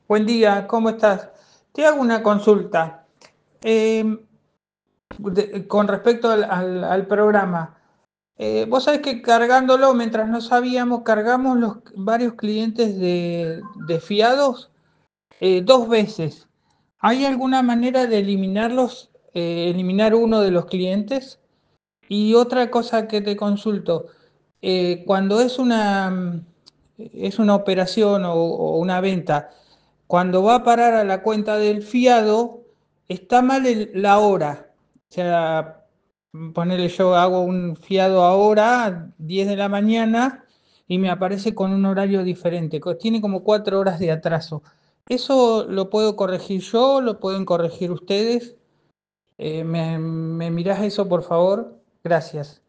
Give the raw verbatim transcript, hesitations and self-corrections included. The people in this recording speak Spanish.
Buen día, ¿cómo estás? Te hago una consulta. Eh, de- con respecto al, al- al programa. Eh, vos sabés que cargándolo, mientras no sabíamos, cargamos los varios clientes de, de fiados eh, dos veces. ¿Hay alguna manera de eliminarlos, eh, eliminar uno de los clientes? Y otra cosa que te consulto, eh, cuando es una, mm, es una operación o, o una venta, cuando va a parar a la cuenta del fiado, está mal el- la hora. O sea, ponerle yo hago un fiado ahora, diez de la mañana, y me aparece con un horario diferente. co- Tiene como cuatro horas de atraso. ¿Eso lo puedo corregir yo? ¿Lo pueden corregir ustedes? Eh, ¿me, me mirás eso, por favor? Gracias.